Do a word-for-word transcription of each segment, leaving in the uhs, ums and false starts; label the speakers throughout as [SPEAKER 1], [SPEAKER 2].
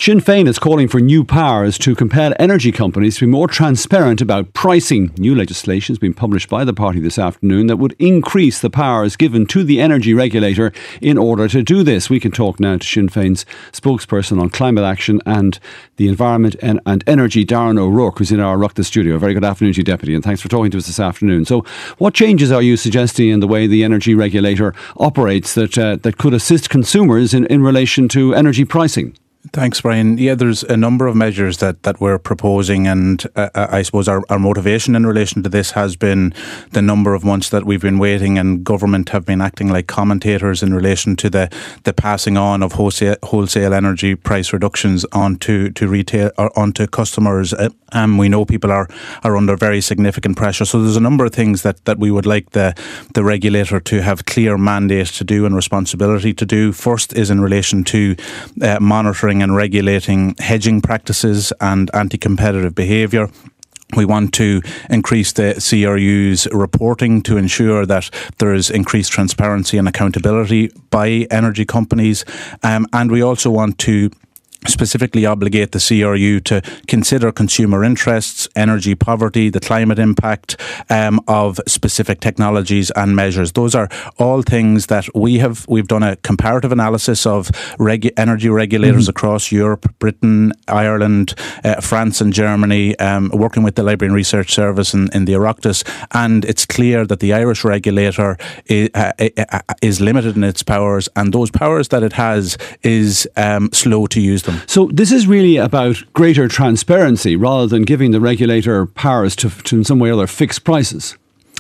[SPEAKER 1] Sinn Féin is calling for new powers to compel energy companies to be more transparent about pricing. New legislation has been published by the party this afternoon that would increase the powers given to the energy regulator in order to do this. We can talk now to Sinn Féin's spokesperson on climate action and the environment and, and energy, Darren O'Rourke, who's in our Ruckda studio. Very good afternoon to you, Deputy, and thanks for talking to us this afternoon. So what changes are you suggesting in the way the energy regulator operates that uh, that could assist consumers in, in relation to energy pricing?
[SPEAKER 2] Thanks, Brian. Yeah, there's a number of measures that, that we're proposing, and uh, I suppose our, our motivation in relation to this has been the number of months that we've been waiting, and government have been acting like commentators in relation to the, the passing on of wholesale, wholesale energy price reductions onto to retail or onto customers. Uh, um, we know people are, are under very significant pressure, so there's a number of things that, that we would like the the regulator to have clear mandate to do and responsibility to do. First is in relation to uh, monitoring and regulating hedging practices and anti-competitive behaviour. We want to increase the C R U's reporting to ensure that there is increased transparency and accountability by energy companies. Um, and we also want to specifically obligate the C R U to consider consumer interests, energy poverty, the climate impact um, of specific technologies and measures. Those are all things that we have. We've done a comparative analysis of regu- energy regulators mm-hmm. across Europe, Britain, Ireland, uh, France and Germany, um, working with the Library and Research Service in, in the Oireachtas, and it's clear that the Irish regulator is, uh, is limited in its powers, and those powers that it has is um, slow to use them.
[SPEAKER 1] So this is really about greater transparency rather than giving the regulator powers to, to in some way or other fix prices.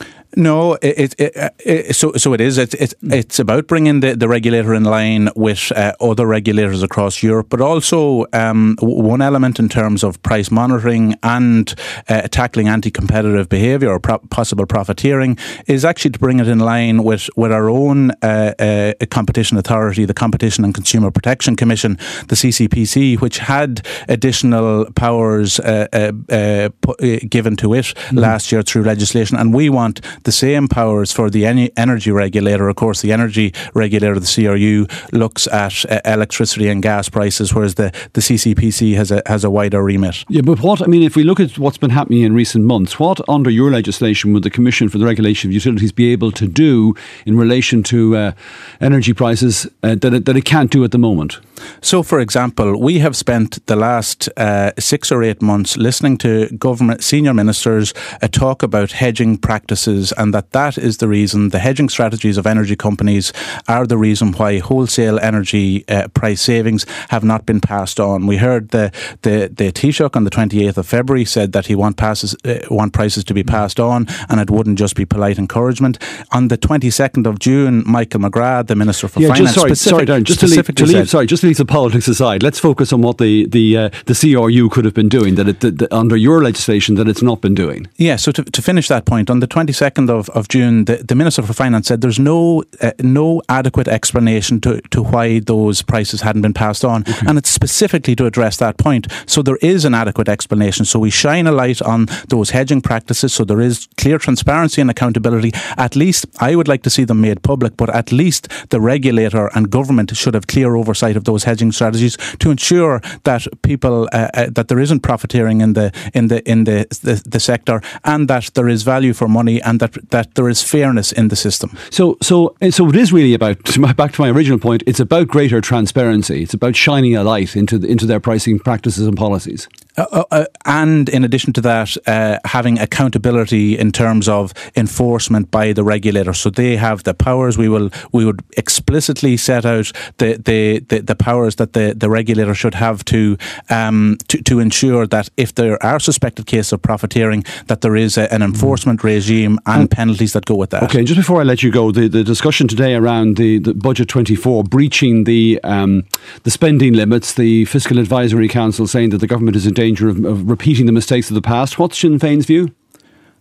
[SPEAKER 2] No, it, it, it, so so it is. It's it, it's about bringing the, the regulator in line with uh, other regulators across Europe, but also um, one element in terms of price monitoring and uh, tackling anti-competitive behaviour or pro- possible profiteering is actually to bring it in line with, with our own uh, uh, competition authority, the Competition and Consumer Protection Commission, the C C P C, which had additional powers uh, uh, uh, pu- given to it mm-hmm. last year through legislation, and we want the same powers for the energy regulator. Of course, the energy regulator, the C R U, looks at uh, electricity and gas prices, whereas the, the C C P C has a has a wider remit.
[SPEAKER 1] Yeah, but what, I mean, if we look at what's been happening in recent months, what under your legislation would the Commission for the Regulation of Utilities be able to do in relation to uh, energy prices uh, that, it, that it can't do at the moment?
[SPEAKER 2] So, for example, we have spent the last uh, six or eight months listening to government senior ministers uh, talk about hedging practices, and that that is the reason, the hedging strategies of energy companies are the reason why wholesale energy uh, price savings have not been passed on. We heard the the, the Taoiseach on the twenty-eighth of February said that he want passes uh, want prices to be passed on, and it wouldn't just be polite encouragement. On the twenty-second of June, Michael McGrath, the Minister for
[SPEAKER 1] yeah,
[SPEAKER 2] Finance,
[SPEAKER 1] just, sorry,
[SPEAKER 2] specific,
[SPEAKER 1] sorry, Darren, just to leave, to leave, sorry, just to leave the politics aside, let's focus on what the the uh, the C R U could have been doing that, it, that, that under your legislation that it's not been doing.
[SPEAKER 2] Yeah, so to, to finish that point, on the twenty-second of, of June, the, the Minister for Finance said there's no uh, no adequate explanation to, to why those prices hadn't been passed on, okay. and it's specifically to address that point. So there is an adequate explanation. So we shine a light on those hedging practices, so there is clear transparency and accountability. At least I would like to see them made public, but at least the regulator and government should have clear oversight of those hedging strategies to ensure that people uh, uh, that there isn't profiteering in the in the in the, the the sector, and that there is value for money, and that that there is fairness in the system.
[SPEAKER 1] So so so it is really about, back to my original point, it's about greater transparency. It's about shining a light into the, into their pricing practices and policies.
[SPEAKER 2] Uh, uh, and in addition to that, uh, having accountability in terms of enforcement by the regulator. So they have the powers. We will we would explicitly set out the the, the, the powers that the, the regulator should have to, um, to to ensure that if there are suspected cases of profiteering, that there is a, an enforcement regime and, and penalties that go with that.
[SPEAKER 1] Okay, just before I let you go, the, the discussion today around the, the Budget twenty-four breaching the um, the spending limits, the Fiscal Advisory Council saying that the government is in danger of, of repeating the mistakes of the past. What's Sinn Féin's view?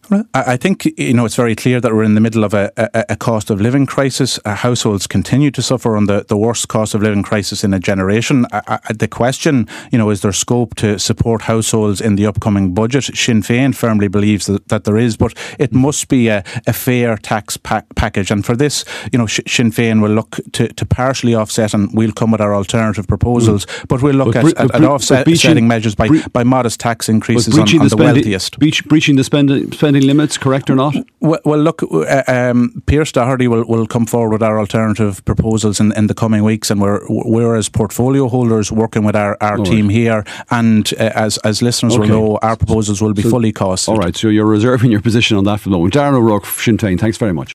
[SPEAKER 2] I think, you know, it's very clear that we're in the middle of a, a, a cost of living crisis. Uh, households continue to suffer on the, the worst cost of living crisis in a generation. I, I, the question, you know, is there scope to support households in the upcoming budget? Sinn Féin firmly believes that, that there is, but it must be a, a fair tax pack, package. And for this, you know, Sinn Féin will look to, to partially offset, and we'll come with our alternative proposals, mm. but we'll look but, at, at, at offsetting breaching, measures by, bre- by modest tax increases on, on the, the spending, wealthiest.
[SPEAKER 1] Breach, breaching the spending, spending limits, correct or not?
[SPEAKER 2] Well, well look, uh, um, Pearse Doherty will, will come forward with our alternative proposals in, in the coming weeks, and we're we're as portfolio holders working with our, our team right. here, and uh, as as listeners okay. will know, our proposals will be so, fully costed.
[SPEAKER 1] All right, so you're reserving your position on that for the moment. Darren O'Rourke, Sinn Féin, thanks very much.